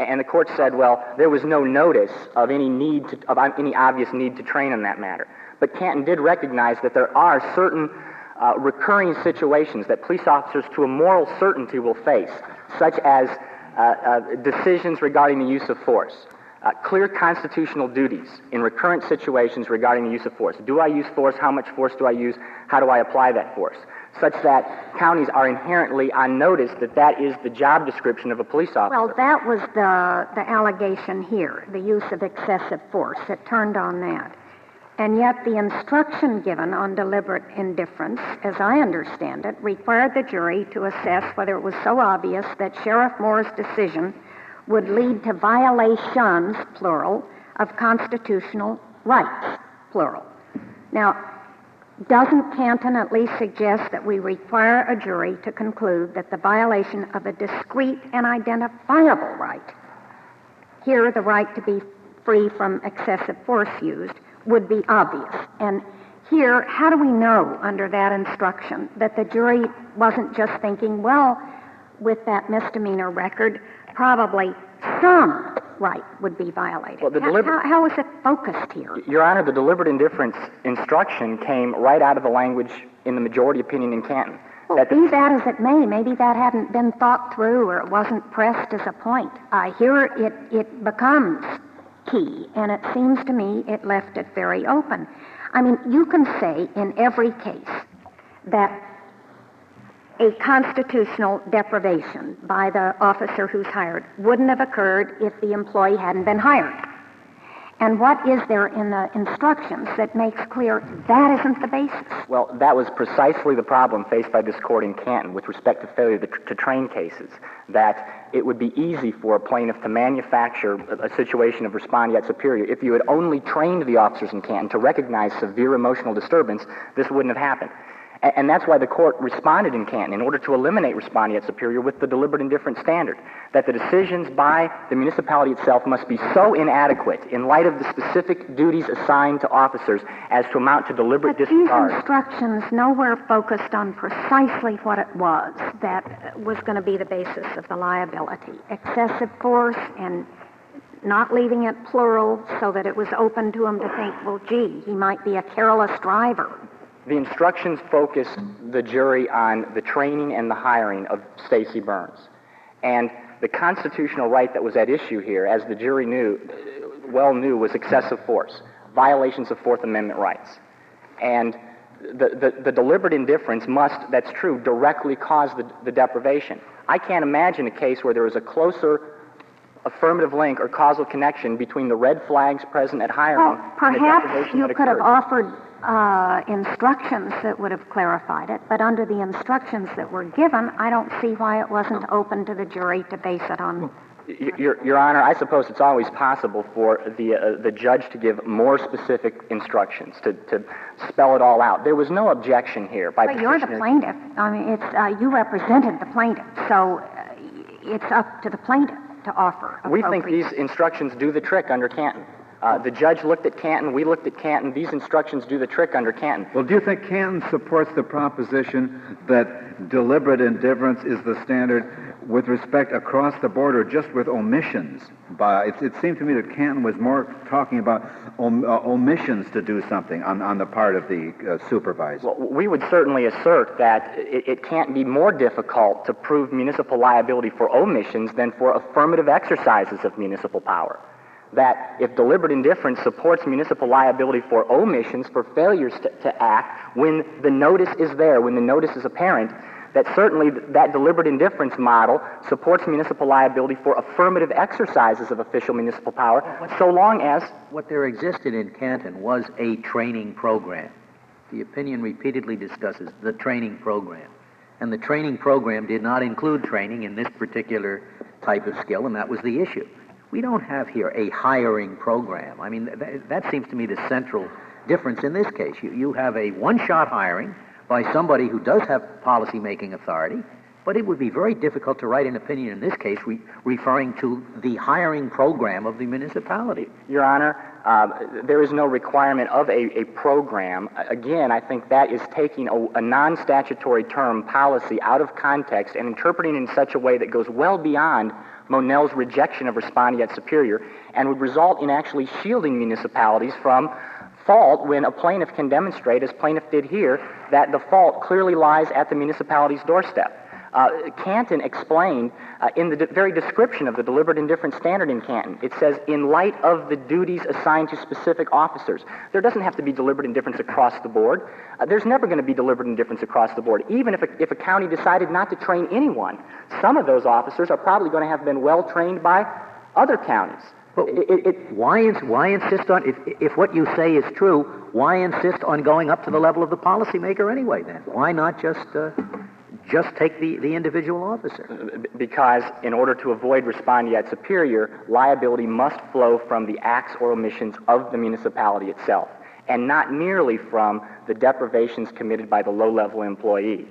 And the court said, well, there was no notice of any obvious need to train on that matter. But Canton did recognize that there are certain recurring situations that police officers to a moral certainty will face, such as decisions regarding the use of force, clear constitutional duties in recurrent situations regarding the use of force. Do I use force? How much force do I use? How do I apply that force? Such that counties are inherently on notice that that is the job description of a police officer. Well, that was the allegation here, the use of excessive force. It turned on that. And yet the instruction given on deliberate indifference, as I understand it, required the jury to assess whether it was so obvious that Sheriff Moore's decision would lead to violations, plural, of constitutional rights, plural. Now, doesn't Canton at least suggest that we require a jury to conclude that the violation of a discrete and identifiable right, here the right to be free from excessive force used, would be obvious? And here, how do we know under that instruction that the jury wasn't just thinking, well, with that misdemeanor record, probably some right would be violated? Well, how is it focused here? Your Honor, the deliberate indifference instruction came right out of the language in the majority opinion in Canton. Well, be that as it may, maybe that hadn't been thought through or it wasn't pressed as a point. Here it becomes key, and it seems to me it left it very open. I mean, you can say in every case that a constitutional deprivation by the officer who's hired wouldn't have occurred if the employee hadn't been hired. And what is there in the instructions that makes clear that isn't the basis? Well, that was precisely the problem faced by this court in Canton with respect to failure to train cases, that it would be easy for a plaintiff to manufacture a situation of respondeat superior. If you had only trained the officers in Canton to recognize severe emotional disturbance, this wouldn't have happened. And that's why the court responded in Canton in order to eliminate respondeat superior with the deliberate indifference standard, that the decisions by the municipality itself must be so inadequate in light of the specific duties assigned to officers as to amount to deliberate disregard. These instructions nowhere focused on precisely what it was that was going to be the basis of the liability. Excessive force and not leaving it plural so that it was open to him to think, well, gee, he might be a careless driver. The instructions focused the jury on the training and the hiring of Stacey Burns. And the constitutional right that was at issue here, as the jury knew, was excessive force, violations of Fourth Amendment rights. And the deliberate indifference must, that's true, directly cause the deprivation. I can't imagine a case where there was a closer affirmative link or causal connection between the red flags present at hiring and the deprivation you that could have occurred. offered instructions that would have clarified it, but under the instructions that were given, I don't see why it wasn't open to the jury to base it on. Your Honor, I suppose it's always possible for the judge to give more specific instructions, to spell it all out. There was no objection here by But you're the plaintiff. I mean, you represented the plaintiff, so it's up to the plaintiff to offer. We think these instructions do the trick under Canton. The judge looked at Canton, we looked at Canton. These instructions do the trick under Canton. Well, do you think Canton supports the proposition that deliberate indifference is the standard with respect across the board or just with omissions? It seemed to me that Canton was more talking about omissions to do something on the part of the supervisor. Well, we would certainly assert that it can't be more difficult to prove municipal liability for omissions than for affirmative exercises of municipal power. That if deliberate indifference supports municipal liability for omissions, for failures to act, when the notice is there, when the notice is apparent, that certainly that deliberate indifference model supports municipal liability for affirmative exercises of official municipal power, so long as... What there existed in Canton was a training program. The opinion repeatedly discusses the training program. And the training program did not include training in this particular type of skill, and that was the issue. We don't have here a hiring program. I mean, that seems to me the central difference in this case. You have a one-shot hiring by somebody who does have policy-making authority, But it would be very difficult to write an opinion in this case referring to the hiring program of the municipality. Your Honor, there is no requirement of a program. Again, I think that is taking a non-statutory term, policy, out of context and interpreting it in such a way that goes well beyond Monell's rejection of respondeat superior and would result in actually shielding municipalities from fault when a plaintiff can demonstrate, as plaintiff did here, that the fault clearly lies at the municipality's doorstep. Canton explained in the very description of the deliberate indifference standard in Canton, it says, in light of the duties assigned to specific officers. There doesn't have to be deliberate indifference across the board. There's never going to be deliberate indifference across the board. Even if a county decided not to train anyone, some of those officers are probably going to have been well trained by other counties. But why insist on, if what you say is true, why insist on going up to the level of the policymaker anyway then? Why not just take the individual officer? Because in order to avoid respondeat superior, liability must flow from the acts or omissions of the municipality itself, and not merely from the deprivations committed by the low-level employee.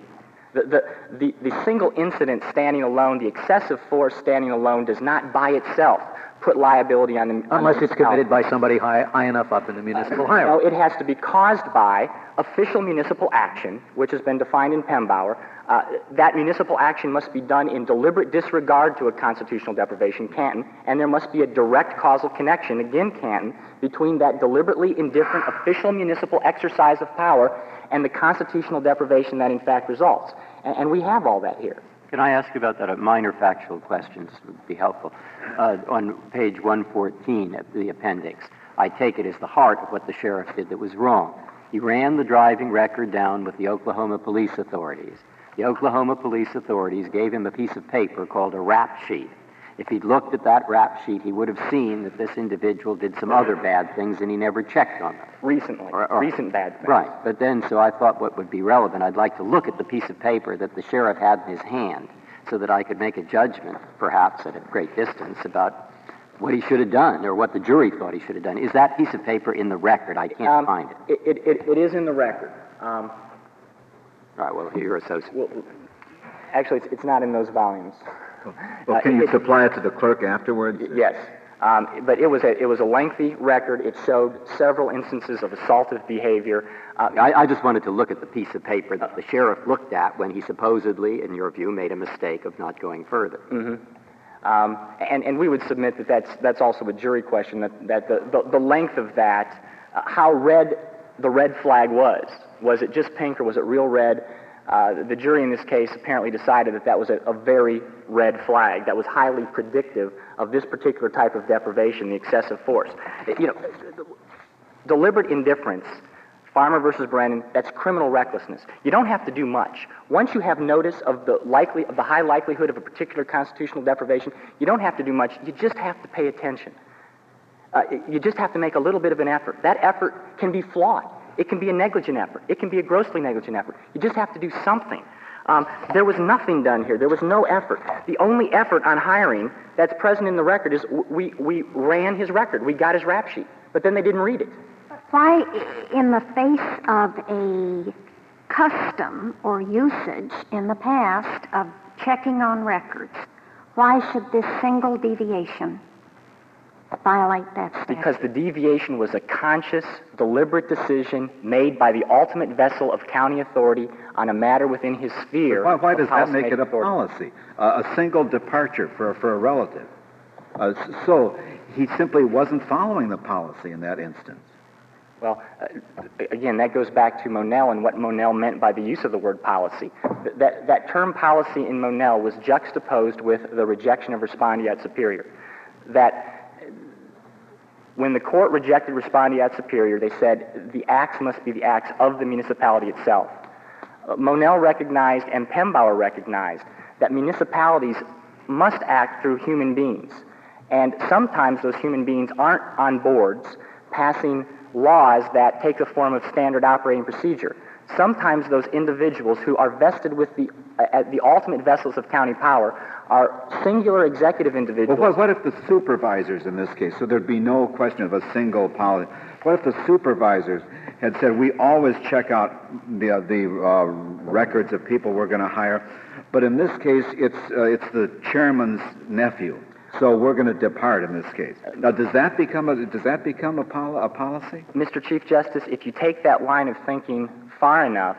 The single incident standing alone, the excessive force standing alone, does not by itself put liability on the unless it's committed by somebody high enough up in the municipal hierarchy. No, it has to be caused by official municipal action, which has been defined in Pembauer. That municipal action must be done in deliberate disregard to a constitutional deprivation, Canton, and there must be a direct causal connection, again Canton, between that deliberately indifferent official municipal exercise of power and the constitutional deprivation that in fact results. And we have all that here. Can I ask you about that? A minor factual question would be helpful. On page 114 of the appendix, I take it as the heart of what the sheriff did that was wrong. He ran the driving record down with the Oklahoma police authorities. The Oklahoma police authorities gave him a piece of paper called a rap sheet. If he'd looked at that rap sheet, he would have seen that this individual did some other bad things and he never checked on them. Recent bad things. Right, but then, so I thought what would be relevant, I'd like to look at the piece of paper that the sheriff had in his hand so that I could make a judgment, perhaps at a great distance, about what he should have done or what the jury thought he should have done. Is that piece of paper in the record? I can't find it. It is in the record. All right, well, you're associated. Well, actually, it's not in those volumes. Well, can you supply it to the clerk afterwards? Yes. But it was a lengthy record. It showed several instances of assaultive behavior. I just wanted to look at the piece of paper that the sheriff looked at when he supposedly, in your view, made a mistake of not going further. Mm-hmm. And we would submit that that's also a jury question, that the length of that, how red the red flag was. Was it just pink or was it real red? The jury in this case apparently decided that was a very red flag that was highly predictive of this particular type of deprivation, the excessive force. Deliberate indifference, Farmer versus Brennan, that's criminal recklessness. You don't have to do much. Once you have notice of the high likelihood of a particular constitutional deprivation, you don't have to do much. You just have to pay attention. You just have to make a little bit of an effort. That effort can be flawed. It can be a negligent effort. It can be a grossly negligent effort. You just have to do something. There was nothing done here. There was no effort. The only effort on hiring that's present in the record is we ran his record. We got his rap sheet. But then they didn't read it. Why, in the face of a custom or usage in the past of checking on records, why should this single deviation violate that statute? Because the deviation was a conscious, deliberate decision made by the ultimate vessel of county authority on a matter within his sphere. Why does that make it a policy? A single departure for a relative. So he simply wasn't following the policy in that instance. Well, again, that goes back to Monell and what Monell meant by the use of the word policy. That term policy in Monell was juxtaposed with the rejection of respondeat superior. That when the court rejected respondeat superior, they said the acts must be the acts of the municipality itself. Monell recognized and Pembauer recognized that municipalities must act through human beings. And sometimes those human beings aren't on boards passing laws that take the form of standard operating procedure. Sometimes those individuals who are vested with the ultimate vessels of county power are singular executive individuals. Well, what if the supervisors in this case, so there'd be no question of a single policy, what if the supervisors had said, we always check out the records of people we're going to hire, But in this case, it's the chairman's nephew. So we're going to depart in this case. Now, does that become a policy? Mr. Chief Justice, if you take that line of thinking far enough,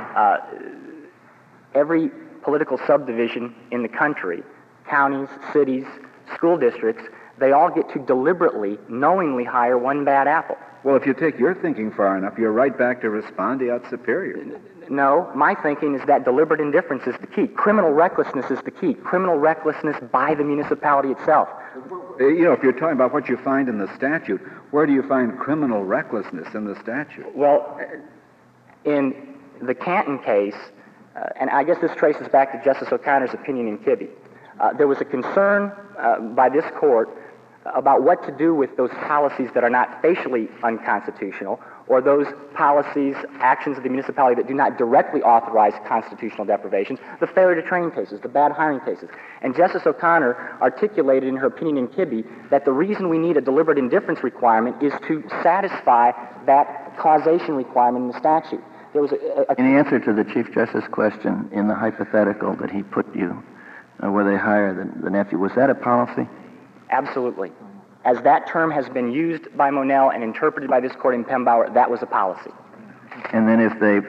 every political subdivision in the country, counties, cities, school districts, they all get to deliberately, knowingly hire one bad apple. Well, if you take your thinking far enough, you're right back to respondeat superior. No, my thinking is that deliberate indifference is the key. Criminal recklessness is the key. Criminal recklessness by the municipality itself. You know, if you're talking about what you find in the statute, where do you find criminal recklessness in the statute? Well, in the Canton case, and I guess this traces back to Justice O'Connor's opinion in Kibbe, there was a concern by this court about what to do with those policies that are not facially unconstitutional, or those policies, actions of the municipality that do not directly authorize constitutional deprivations, the failure to train cases, the bad hiring cases. And Justice O'Connor articulated in her opinion in Kibbe that the reason we need a deliberate indifference requirement is to satisfy that causation requirement in the statute. There was In answer to the Chief Justice's question in the hypothetical that he put you, where they hire the nephew, was that a policy? Absolutely. As that term has been used by Monell and interpreted by this court in Pembauer, that was a policy. And then if they,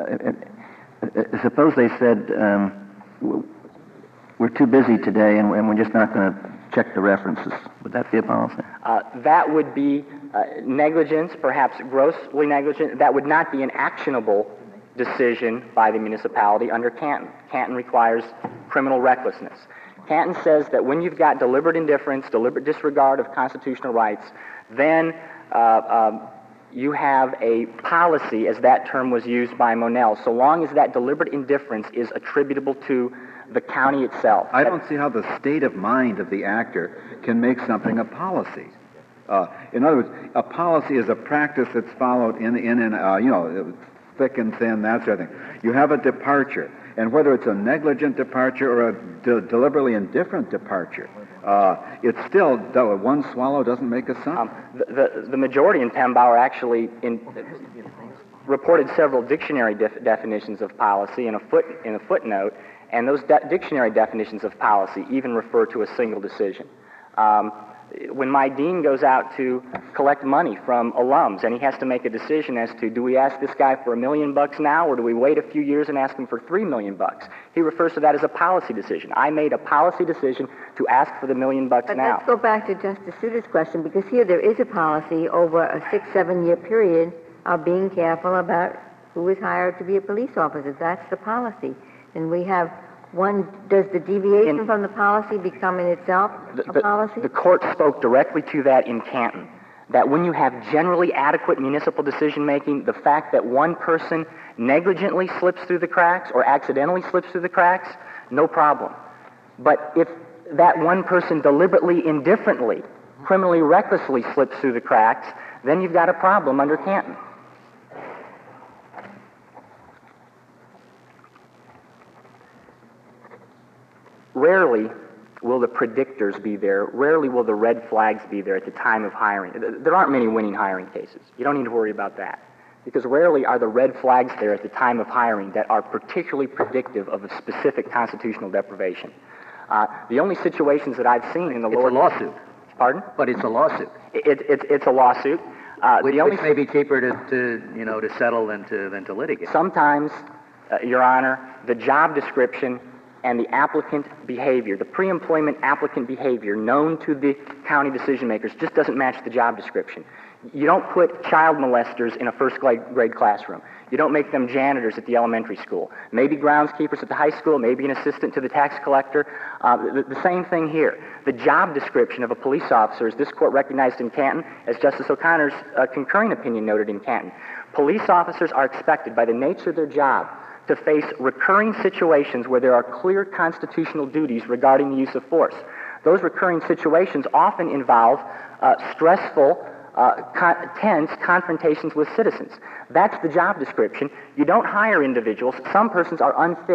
suppose they said, we're too busy today and we're just not going to check the references, would that be a policy? That would be negligence, perhaps grossly negligent. That would not be an actionable decision by the municipality under Canton. Canton requires criminal recklessness. Canton says that when you've got deliberate indifference, deliberate disregard of constitutional rights, then you have a policy, as that term was used by Monell, so long as that deliberate indifference is attributable to the county itself. I don't see how the state of mind of the actor can make something a policy. In other words, a policy is a practice that's followed in thick and thin, that sort of thing. You have a departure. And whether it's a negligent departure or a deliberately indifferent departure, it's still, one swallow doesn't make a sum. The majority in Pembauer actually reported several dictionary definitions of policy in a footnote, and those dictionary definitions of policy even refer to a single decision. When my dean goes out to collect money from alums and he has to make a decision as to, do we ask this guy for $1 million now, or do we wait a few years and ask him for $3 million? He refers to that as a policy decision. I made a policy decision to ask for the $1 million now. But let's go back to Justice Souter's question, because here there is a policy over a 6-7 year period of being careful about who is hired to be a police officer. That's the policy. And we have one, does the deviation from the policy become in itself a policy? The court spoke directly to that in Canton, that when you have generally adequate municipal decision-making, the fact that one person negligently slips through the cracks or accidentally slips through the cracks, no problem. But if that one person deliberately, indifferently, criminally recklessly slips through the cracks, then you've got a problem under Canton. Rarely will the predictors be there. Rarely will the red flags be there at the time of hiring. There aren't many winning hiring cases. You don't need to worry about that. Because rarely are the red flags there at the time of hiring that are particularly predictive of a specific constitutional deprivation. The only situations that I've seen in the lower... It's a lawsuit. Pardon? But it's a lawsuit. It's a lawsuit. Which may be cheaper to settle than to litigate. Sometimes, Your Honor, the job description and the applicant behavior, the pre-employment applicant behavior known to the county decision makers just doesn't match the job description. You don't put child molesters in a first grade classroom. You don't make them janitors at the elementary school. Maybe groundskeepers at the high school, maybe an assistant to the tax collector. The same thing here. The job description of a police officer, as this court recognized in Canton, as Justice O'Connor's concurring opinion noted in Canton, police officers are expected by the nature of their job to face recurring situations where there are clear constitutional duties regarding the use of force. Those recurring situations often involve stressful, tense confrontations with citizens. That's the job description. You don't hire individuals. Some persons are unfit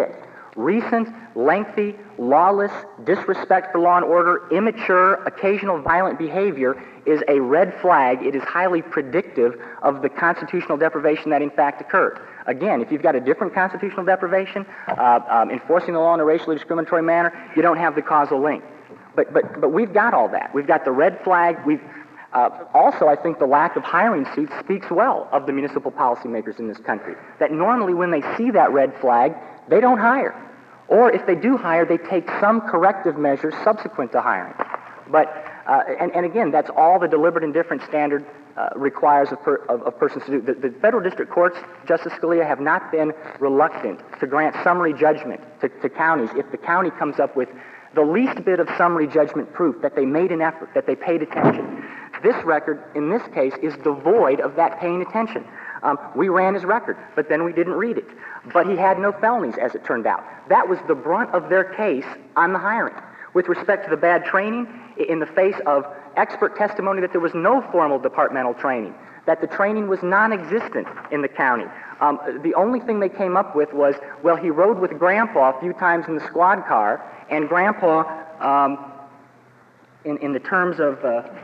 Recent, lengthy, lawless, disrespect for law and order, immature, occasional violent behavior is a red flag. It is highly predictive of the constitutional deprivation that in fact occurred. Again, if you've got a different constitutional deprivation, enforcing the law in a racially discriminatory manner, you don't have the causal link. But we've got all that. We've got the red flag. Also, I think the lack of hiring suits speaks well of the municipal policymakers in this country. That normally when they see that red flag, they don't hire. Or if they do hire, they take some corrective measures subsequent to hiring. But, and again, that's all the deliberate indifference standard requires of persons to do. The federal district courts, Justice Scalia, have not been reluctant to grant summary judgment to counties if the county comes up with the least bit of summary judgment proof that they made an effort, that they paid attention. This record, in this case, is devoid of that paying attention. We ran his record, but then we didn't read it. But he had no felonies, as it turned out. That was the brunt of their case on the hiring. With respect to the bad training, in the face of expert testimony that there was no formal departmental training, that the training was non-existent in the county. The only thing they came up with was, well, he rode with Grandpa a few times in the squad car, and Grandpa, in the terms of...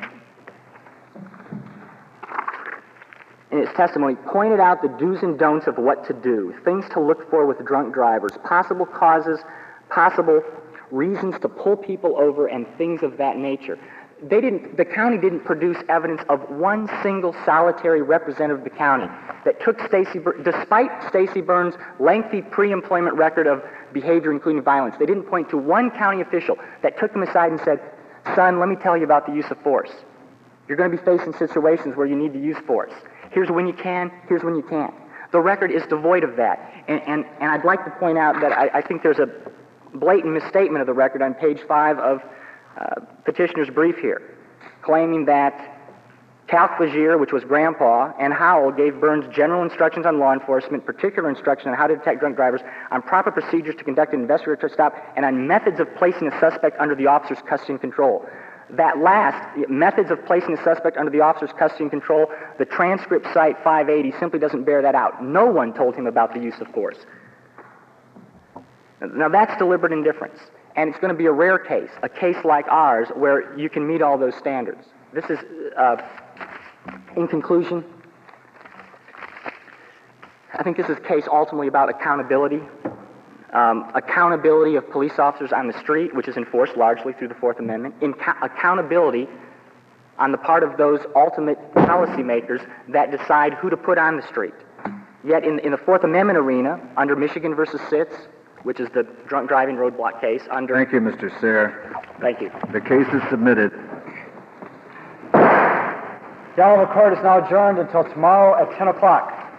in his testimony, pointed out the do's and don'ts of what to do, things to look for with drunk drivers, possible causes, possible reasons to pull people over, and things of that nature. The county didn't produce evidence of one single solitary representative of the county that took despite Stacey Burns' lengthy pre-employment record of behavior, including violence, they didn't point to one county official that took him aside and said, son, let me tell you about the use of force. You're going to be facing situations where you need to use force. Here's when you can, here's when you can't. The record is devoid of that. And I'd like to point out that I think there's a blatant misstatement of the record on page 5 of petitioner's brief here, claiming that Calclagier, which was Grandpa, and Howell gave Burns general instructions on law enforcement, particular instruction on how to detect drunk drivers, on proper procedures to conduct an investigatory stop, and on methods of placing a suspect under the officer's custody and control. That last, methods of placing a suspect under the officer's custody and control, the transcript site 580 simply doesn't bear that out. No one told him about the use of force. Now that's deliberate indifference, and it's going to be a rare case, a case like ours, where you can meet all those standards. This is, in conclusion, I think this is a case ultimately about accountability. Accountability of police officers on the street, which is enforced largely through the Fourth Amendment. Accountability on the part of those ultimate policymakers that decide who to put on the street. Yet in the Fourth Amendment arena, under Michigan versus Sitz, which is the drunk driving roadblock case, under... Thank you, Mr. Sayre. Thank you. The case is submitted. The Honorable Court is now adjourned until tomorrow at 10 o'clock.